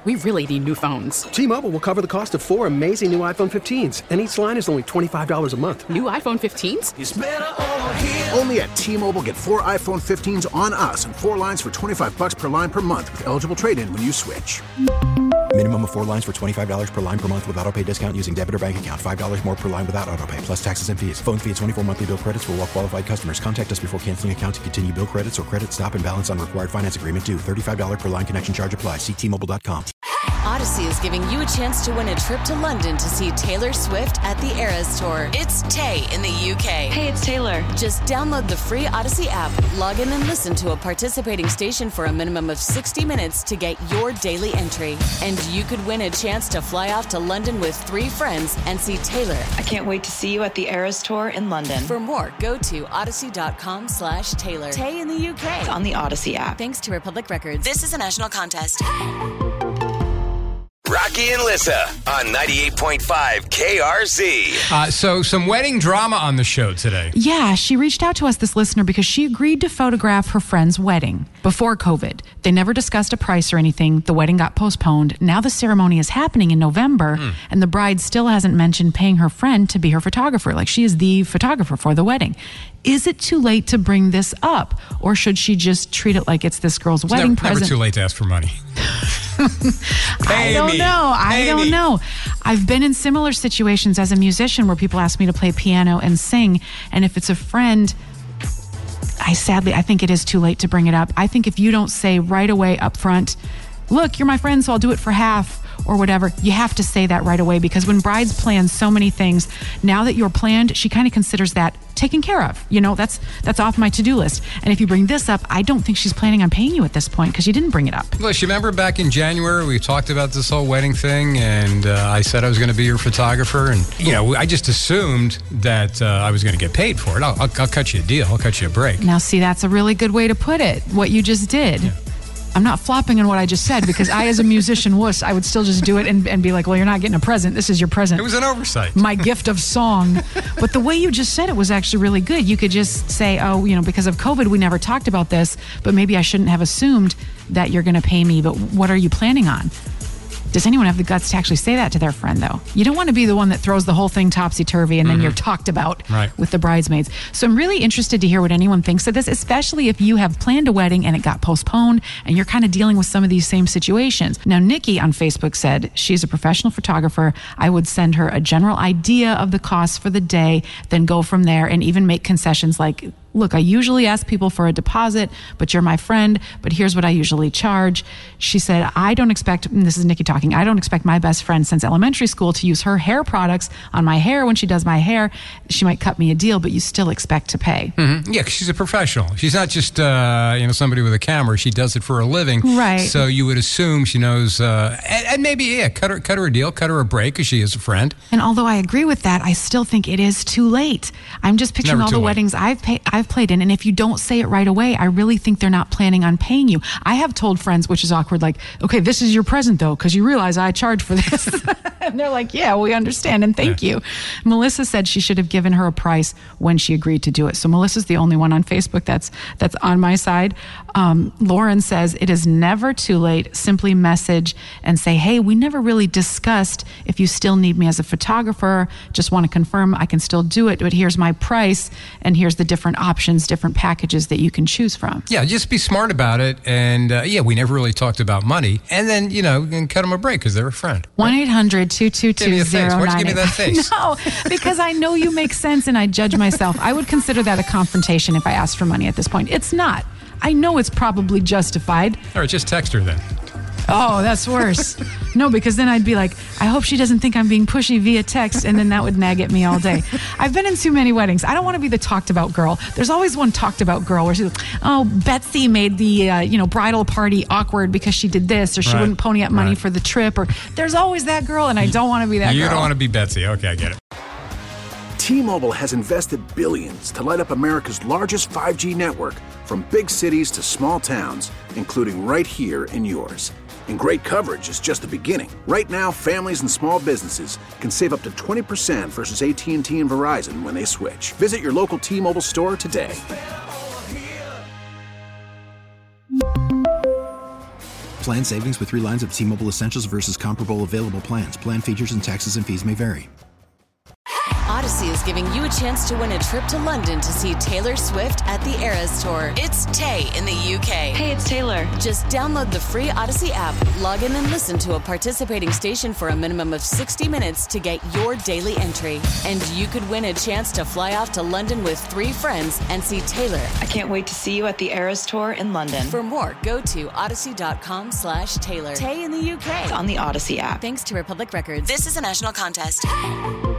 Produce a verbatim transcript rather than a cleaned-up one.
We really need new phones. T-Mobile will cover the cost of four amazing new iPhone fifteens, and each line is only twenty-five dollars a month. New iPhone fifteens? It's better over here. Only at T-Mobile, get four iPhone fifteens on us and four lines for twenty-five dollars per line per month with eligible trade-in when you switch. Minimum of four lines for twenty-five dollars per line per month with autopay discount using debit or bank account. five dollars more per line without autopay, plus taxes and fees. Phone fee at twenty-four monthly bill credits for well-qualified customers. Contact us before canceling account to continue bill credits or credit stop and balance on required finance agreement due. thirty-five dollars per line connection charge applies. See T Mobile dot com. Odyssey is giving you a chance to win a trip to London to see Taylor Swift at the Eras Tour. It's Tay in the U K. Hey, it's Taylor. Just download the free Odyssey app, log in and listen to a participating station for a minimum of sixty minutes to get your daily entry. And you could win a chance to fly off to London with three friends and see Taylor. I can't wait to see you at the Eras Tour in London. For more, go to odyssey.com slash Taylor. Tay in the U K. It's on the Odyssey app. Thanks to Republic Records. This is a national contest. Rocky and Lissa on ninety-eight point five K R Z. Uh, so some wedding drama on the show today. Yeah, she reached out to us, this listener, because she agreed to photograph her friend's wedding before COVID. They never discussed a price or anything. The wedding got postponed. Now the ceremony is happening in November, mm. and the bride still hasn't mentioned paying her friend to be her photographer. Like, she is the photographer for the wedding. Is it too late to bring this up, or should she just treat it like it's this girl's it's wedding never, present? Never too late to ask for money. I don't me. know. I Pay don't me. know. I've been in similar situations as a musician where people ask me to play piano and sing, and if it's a friend, I sadly, I think it is too late to bring it up. I think if you don't say right away up front, look, you're my friend, so I'll do it for half, or whatever, you have to say that right away, because when brides plan so many things, now that you're planned, she kind of considers that taken care of. You know, that's that's off my to-do list. And if you bring this up, I don't think she's planning on paying you at this point because you didn't bring it up. Well, you remember back in January, we talked about this whole wedding thing, and uh, I said I was going to be your photographer, and, you know, I just assumed that uh, I was going to get paid for it. I'll, I'll, I'll cut you a deal. I'll cut you a break. Now, see, that's a really good way to put it, what you just did. Yeah. I'm not flopping on what I just said, because I, as a musician wuss, I would still just do it and, and be like, well, you're not getting a present. This is your present. It was an oversight. My gift of song. But the way you just said it was actually really good. You could just say, oh, you know, because of COVID, we never talked about this, but maybe I shouldn't have assumed that you're going to pay me. But what are you planning on? Does anyone have the guts to actually say that to their friend, though? You don't want to be the one that throws the whole thing topsy-turvy and mm-hmm. then you're talked about right. with the bridesmaids. So I'm really interested to hear what anyone thinks of this, especially if you have planned a wedding and it got postponed and you're kind of dealing with some of these same situations. Now, Nikki on Facebook said she's a professional photographer. I would send her a general idea of the costs for the day, then go from there and even make concessions like, look, I usually ask people for a deposit, but you're my friend, but here's what I usually charge. She said, I don't expect, and this is Nikki talking, I don't expect my best friend since elementary school to use her hair products on my hair when she does my hair. She might cut me a deal, but you still expect to pay. Mm-hmm. Yeah, 'cause she's a professional. She's not just, uh, you know, somebody with a camera. She does it for a living. Right. So you would assume she knows, uh, and, and maybe, yeah, cut her, cut her a deal, cut her a break, because she is a friend. And although I agree with that, I still think it is too late. I'm just picturing Never all too the late. weddings I've paid, I've played in, and if you don't say it right away, I really think they're not planning on paying you. I have told friends, which is awkward, like, okay, this is your present though, because you realize I charge for this. And they're like, yeah, we understand and thank yeah. you. Melissa said she should have given her a price when she agreed to do it. So Melissa's the only one on Facebook that's that's on my side. Um, Lauren says it is never too late. Simply message and say, hey, we never really discussed if you still need me as a photographer. Just want to confirm I can still do it, but here's my price and here's the different options, different packages that you can choose from. Yeah, just be smart about it. And uh, yeah, we never really talked about money. And then, you know, and cut them a break because they're a friend. one eight hundred two two two zero nine eight. Why'd you give me that face? No, because I know you make sense and I judge myself. I would consider that a confrontation if I asked for money at this point. It's not. I know it's probably justified. All right, just text her then. Oh, that's worse. No, because then I'd be like, I hope she doesn't think I'm being pushy via text, and then that would nag at me all day. I've been in too many weddings. I don't want to be the talked about girl. There's always one talked about girl where she's like, oh, Betsy made the uh, you know bridal party awkward because she did this, or she right. wouldn't pony up money right. for the trip, or there's always that girl, and I don't want to be that you girl. You don't want to be Betsy. Okay, I get it. T-Mobile has invested billions to light up America's largest five G network, from big cities to small towns, including right here in yours. And great coverage is just the beginning. Right now, families and small businesses can save up to twenty percent versus A T and T and Verizon when they switch. Visit your local T-Mobile store today. Plan savings with three lines of T-Mobile Essentials versus comparable available plans. Plan features and taxes and fees may vary. Odyssey is giving you a chance to win a trip to London to see Taylor Swift at the Eras Tour. It's Tay in the U K. Hey, it's Taylor. Just download the free Odyssey app, log in and listen to a participating station for a minimum of sixty minutes to get your daily entry. And you could win a chance to fly off to London with three friends and see Taylor. I can't wait to see you at the Eras Tour in London. For more, go to odyssey.com slash Taylor. Tay in the U K. It's on the Odyssey app. Thanks to Republic Records. This is a national contest.